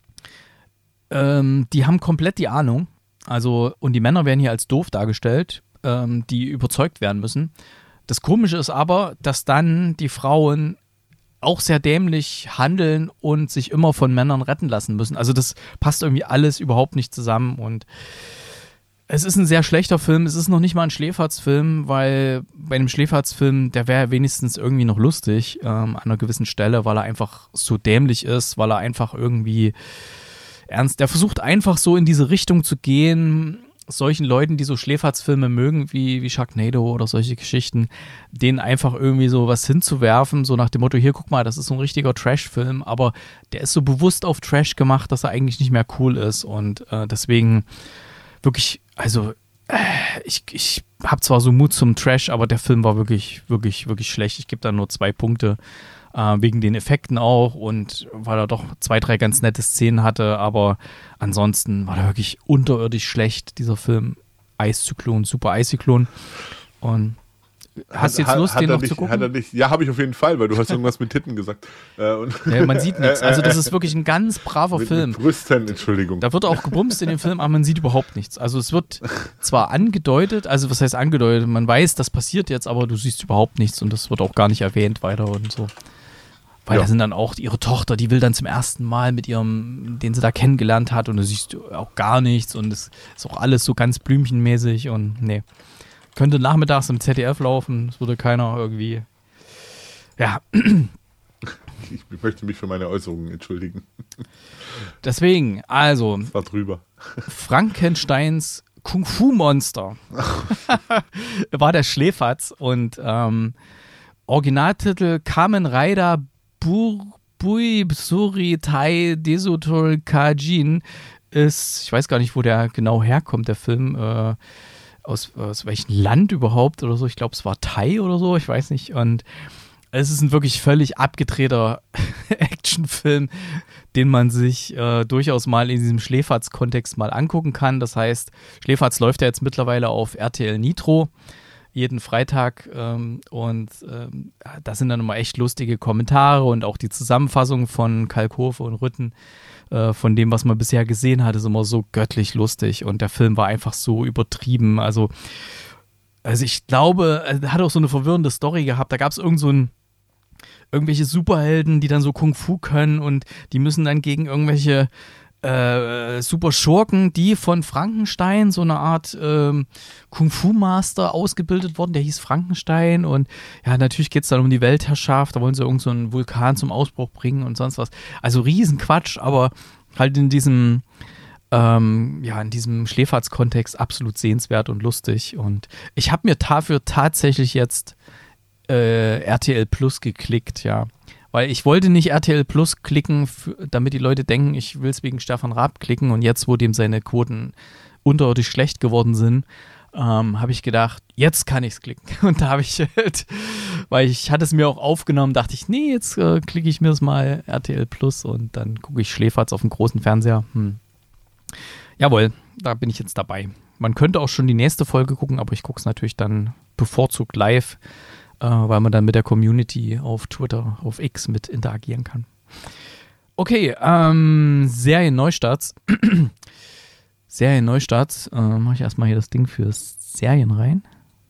die haben komplett die Ahnung, also und die Männer werden hier als doof dargestellt, die überzeugt werden müssen. Das Komische ist aber, dass dann die Frauen auch sehr dämlich handeln und sich immer von Männern retten lassen müssen. Also das passt irgendwie alles überhaupt nicht zusammen und es ist ein sehr schlechter Film. Es ist noch nicht mal ein Schläferz-Film, weil bei einem Schläferz-Film, der wäre wenigstens irgendwie noch lustig an einer gewissen Stelle, weil er einfach so dämlich ist, weil er einfach irgendwie ernst, der versucht einfach so in diese Richtung zu gehen, solchen Leuten, die so Schläferz-Filme mögen, wie Sharknado oder solche Geschichten, denen einfach irgendwie so was hinzuwerfen, so nach dem Motto, hier, guck mal, das ist so ein richtiger Trash-Film, aber der ist so bewusst auf Trash gemacht, dass er eigentlich nicht mehr cool ist und deswegen wirklich, also ich habe zwar so Mut zum Trash, aber der Film war wirklich, wirklich, wirklich schlecht. Ich gebe da nur 2 Punkte. Wegen den Effekten auch und weil er doch 2, 3 ganz nette Szenen hatte, aber ansonsten war der wirklich unterirdisch schlecht, dieser Film. Eiszyklon, Super Eiszyklon. Und hast du jetzt Lust, den noch zu gucken? Ja, habe ich auf jeden Fall, weil du hast irgendwas mit Titten gesagt. Man sieht nichts. Also das ist wirklich ein ganz braver Film. Mit Brüsten, Entschuldigung. Da wird auch gebumst in dem Film, aber man sieht überhaupt nichts. Also es wird zwar angedeutet, also was heißt angedeutet? Man weiß, das passiert jetzt, aber du siehst überhaupt nichts und das wird auch gar nicht erwähnt weiter und so. Weil da sind dann auch ihre Tochter, die will dann zum ersten Mal mit ihrem, den sie da kennengelernt hat und du siehst auch gar nichts und es ist auch alles so ganz blümchenmäßig und nee, Könnte nachmittags im ZDF laufen, es würde keiner irgendwie. Ja. Ich möchte mich für meine Äußerungen entschuldigen. Deswegen, also. Das war drüber. Frankensteins Kung-Fu-Monster war der Schläferz und Originaltitel Kamen Rider Bui Suri Tai Desotol Kajin ist, ich weiß gar nicht, wo der genau herkommt, der Film, aus welchem Land überhaupt oder so. Ich glaube, es war Thai oder so, ich weiß nicht. Und es ist ein wirklich völlig abgedrehter Actionfilm, den man sich durchaus mal in diesem Schläferz-Kontext mal angucken kann. Das heißt, Schläferz läuft ja jetzt mittlerweile auf RTL Nitro jeden Freitag da sind dann immer echt lustige Kommentare und auch die Zusammenfassung von Kalkofe und Rütten von dem, was man bisher gesehen hat, ist immer so göttlich lustig und der Film war einfach so übertrieben. Also ich glaube, er hat auch so eine verwirrende Story gehabt. Da gab es irgendwelche Superhelden, die dann so Kung Fu können und die müssen dann gegen irgendwelche Super Schurken, die von Frankenstein, so eine Art Kung-Fu-Master ausgebildet wurden, der hieß Frankenstein und ja, natürlich geht es dann um die Weltherrschaft, da wollen sie irgend so einen Vulkan zum Ausbruch bringen und sonst was. Also Riesenquatsch, aber halt in diesem Schläferz-Kontext absolut sehenswert und lustig und ich habe mir dafür tatsächlich jetzt RTL Plus geklickt, ja. Weil ich wollte nicht RTL Plus klicken, damit die Leute denken, ich will es wegen Stefan Raab klicken und jetzt, wo dem seine Quoten unterirdisch schlecht geworden sind, habe ich gedacht, jetzt kann ich es klicken. Und da habe ich halt, weil ich hatte es mir auch aufgenommen, dachte ich, nee, jetzt klicke ich mir das mal RTL Plus und dann gucke ich Schläferz auf dem großen Fernseher. Jawohl, da bin ich jetzt dabei. Man könnte auch schon die nächste Folge gucken, aber ich gucke es natürlich dann bevorzugt live, weil man dann mit der Community auf Twitter, auf X mit interagieren kann. Okay, Serienneustarts. Mache ich erstmal hier das Ding für Serien rein.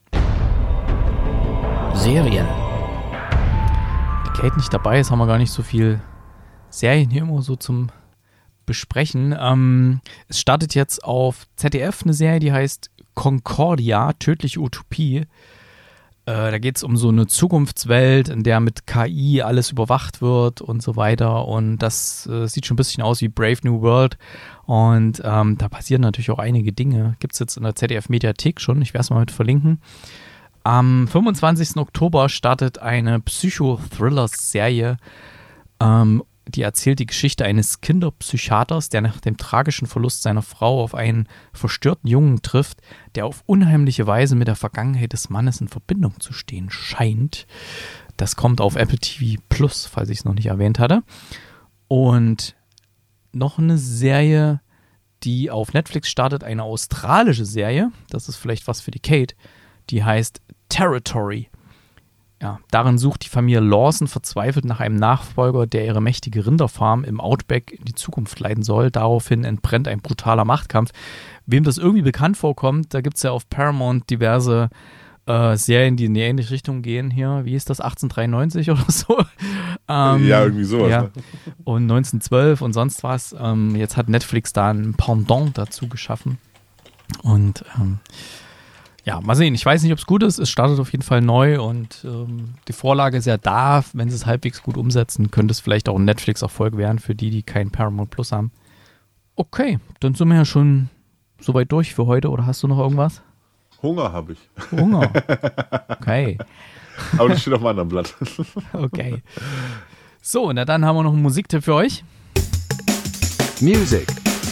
Serien. Die Kate nicht dabei ist, haben wir gar nicht so viel Serien hier immer so zum Besprechen. Es startet jetzt auf ZDF eine Serie, die heißt Concordia, tödliche Utopie. Da geht es um so eine Zukunftswelt, in der mit KI alles überwacht wird und so weiter. Und das sieht schon ein bisschen aus wie Brave New World. Und da passieren natürlich auch einige Dinge. Gibt es jetzt in der ZDF-Mediathek schon. Ich werde es mal mit verlinken. Am 25. Oktober startet eine Psychothriller-Serie, die erzählt die Geschichte eines Kinderpsychiaters, der nach dem tragischen Verlust seiner Frau auf einen verstörten Jungen trifft, der auf unheimliche Weise mit der Vergangenheit des Mannes in Verbindung zu stehen scheint. Das kommt auf Apple TV Plus, falls ich es noch nicht erwähnt hatte. Und noch eine Serie, die auf Netflix startet, eine australische Serie. Das ist vielleicht was für die Kate. Die heißt Territory. Ja, darin sucht die Familie Lawson verzweifelt nach einem Nachfolger, der ihre mächtige Rinderfarm im Outback in die Zukunft leiten soll. Daraufhin entbrennt ein brutaler Machtkampf. Wem das irgendwie bekannt vorkommt, da gibt es ja auf Paramount diverse Serien, die in die ähnliche Richtung gehen hier. Wie ist das? 1893 oder so? Ja, irgendwie sowas. Ja. Ne? Und 1912 und sonst was. Jetzt hat Netflix da ein Pendant dazu geschaffen. Und ja, mal sehen. Ich weiß nicht, ob es gut ist. Es startet auf jeden Fall neu und die Vorlage ist ja da. Wenn sie es halbwegs gut umsetzen, könnte es vielleicht auch ein Netflix-Erfolg werden für die, die kein Paramount Plus haben. Okay, dann sind wir ja schon soweit durch für heute. Oder hast du noch irgendwas? Hunger habe ich. Hunger. Okay. Aber das steht auf einem anderen Blatt. Okay. So, na dann haben wir noch einen Musiktipp für euch. Music.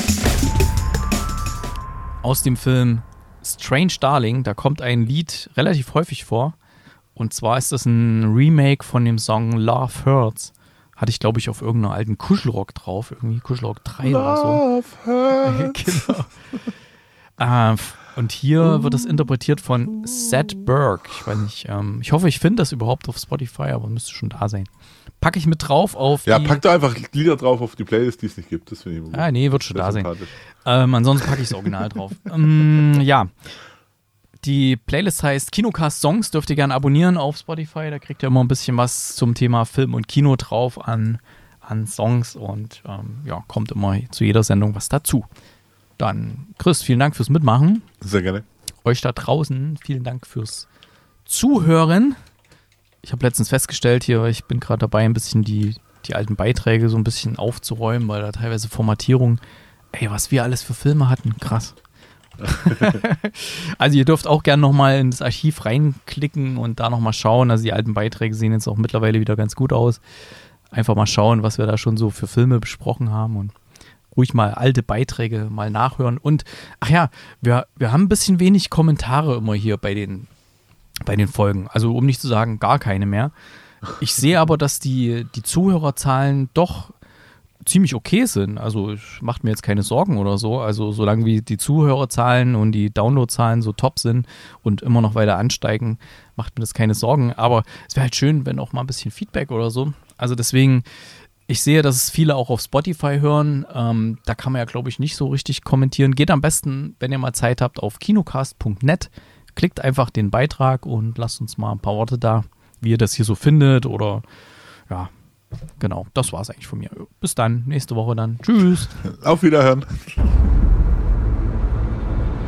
Aus dem Film Strange Darling, da kommt ein Lied relativ häufig vor. Und zwar ist das ein Remake von dem Song Love Hurts. Hatte ich, glaube ich, auf irgendeiner alten Kuschelrock drauf. Irgendwie Kuschelrock 3 oder so. Love hurts. Genau. Und hier wird es interpretiert von Seth Burke. Ich weiß nicht, ich hoffe, ich finde das überhaupt auf Spotify, aber müsste schon da sein. Packe ich mit drauf auf Ja, pack da einfach Lieder drauf auf die Playlist, die es nicht gibt. Das finde ich immer gut. Ah, nee, wird schon da sein. sympathisch. Ansonsten packe ich das Original drauf. Ja. Die Playlist heißt Kinocast Songs, dürft ihr gerne abonnieren auf Spotify. Da kriegt ihr immer ein bisschen was zum Thema Film und Kino drauf an Songs und ja, kommt immer zu jeder Sendung was dazu. Dann, Chris, vielen Dank fürs Mitmachen. Sehr gerne. euch da draußen, vielen Dank fürs Zuhören. Ich habe letztens festgestellt hier, ich bin gerade dabei, ein bisschen die alten Beiträge so ein bisschen aufzuräumen, weil da teilweise Formatierung, was wir alles für Filme hatten, krass. Also ihr dürft auch gerne nochmal ins Archiv reinklicken und da nochmal schauen. Also die alten Beiträge sehen jetzt auch mittlerweile wieder ganz gut aus. Einfach mal schauen, was wir da schon so für Filme besprochen haben und ruhig mal alte Beiträge mal nachhören. Und ach ja, wir haben ein bisschen wenig Kommentare immer hier bei den Folgen. Also um nicht zu sagen, gar keine mehr. Ich sehe aber, dass die Zuhörerzahlen doch ziemlich okay sind. Also ich mache mir jetzt keine Sorgen oder so. Also solange wie die Zuhörerzahlen und die Downloadzahlen so top sind und immer noch weiter ansteigen, macht mir das keine Sorgen. Aber es wäre halt schön, wenn auch mal ein bisschen Feedback oder so. Also deswegen, ich sehe, dass es viele auch auf Spotify hören. Da kann man ja, glaube ich, nicht so richtig kommentieren. Geht am besten, wenn ihr mal Zeit habt, auf kinocast.net. Klickt einfach den Beitrag und lasst uns mal ein paar Worte da, wie ihr das hier so findet oder ja, genau, das war es eigentlich von mir. Bis dann, nächste Woche dann. Tschüss. Auf Wiederhören.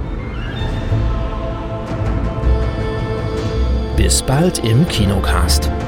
Bis bald im Kinocast.